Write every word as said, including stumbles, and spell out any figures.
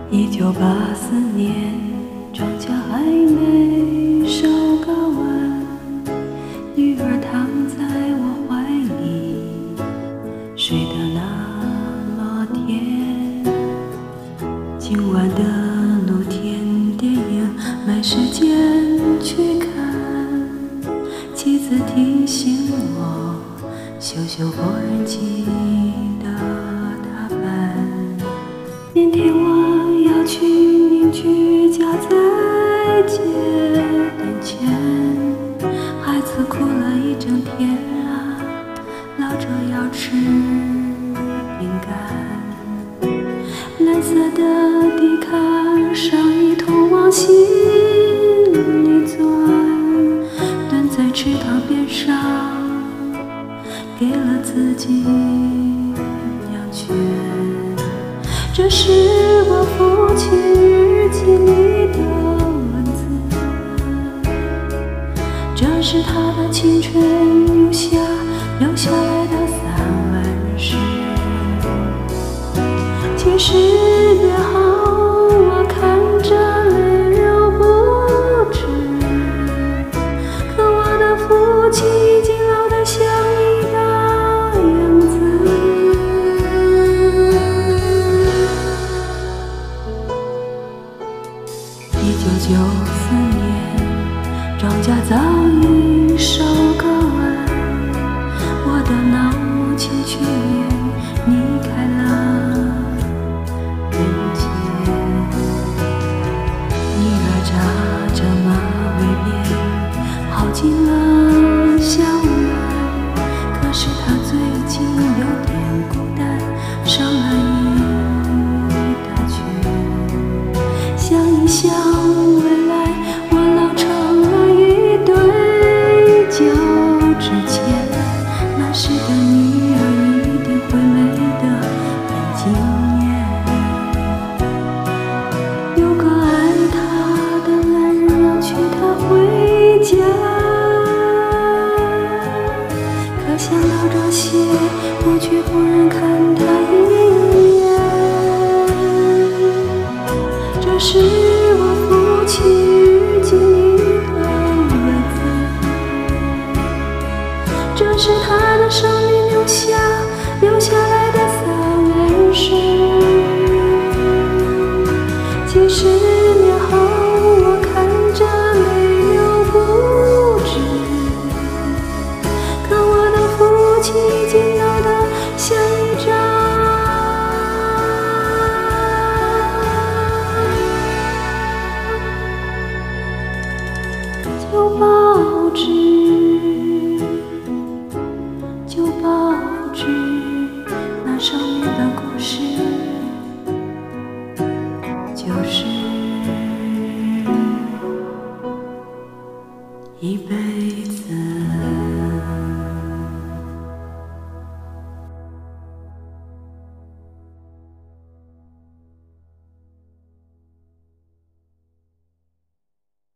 一九八四年，庄稼还没收割完，女儿躺在我怀里，睡得那么甜。今晚的露天电影没时间去看，妻子提醒我修修缝纫机的踏板。明天我要去邻居家再借点钱，孩子哭了一整天啊，闹着要吃饼干。蓝色的地坎上一通往心里钻，蹲在池塘边上，给了自己两拳。这是我父亲日记里的文字，这是他的青春留下留下来的散文诗。几十年后，我看着泪流不止，可我的父亲已经老得像你的样子。一九九四年，庄稼早已收割完，我的老母亲去年离开了人间。女儿扎着马尾辫，跑进了校园，可是她最近有点孤单，瘦了一大圈。想一想未来，我老成了一堆旧纸钱，那时的女儿一定会美得很惊艳。有个爱她的男人要娶她回家，可想到这些，我却不忍看她一眼。这是我父亲日记里的文字，这是他的生命留下留下来的散文诗。几十年后，我看着泪流不止，可我的父亲已经老得像一张旧报纸，旧报纸，那上面的故事，就是一辈子。